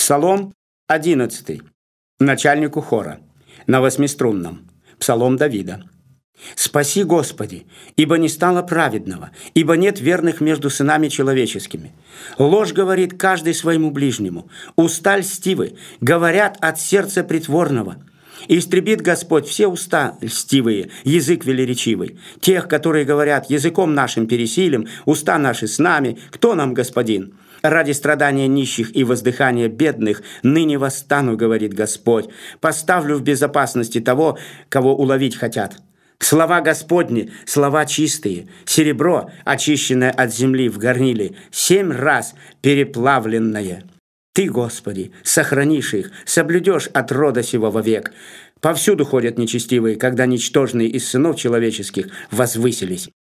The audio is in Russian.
Псалом 11. Начальнику хора. На восьмиструнном. Псалом Давида. «Спаси, Господи, ибо не стало праведного, ибо нет верных между сынами человеческими. Ложь говорит каждый своему ближнему, уста льстивы, говорят от сердца притворного. Истребит Господь все уста льстивые, язык велеречивый. Тех, которые говорят, языком нашим пересилим, уста наши с нами, кто нам господин? Ради страдания нищих и воздыхания бедных ныне восстану, говорит Господь, поставлю в безопасности того, кого уловить хотят». Слова Господни, слова чистые, серебро, очищенное от земли в горниле, 7 раз переплавленное. Ты, Господи, сохранишь их, соблюдешь от рода сего вовек. Повсюду ходят нечестивые, когда ничтожные из сынов человеческих возвысились.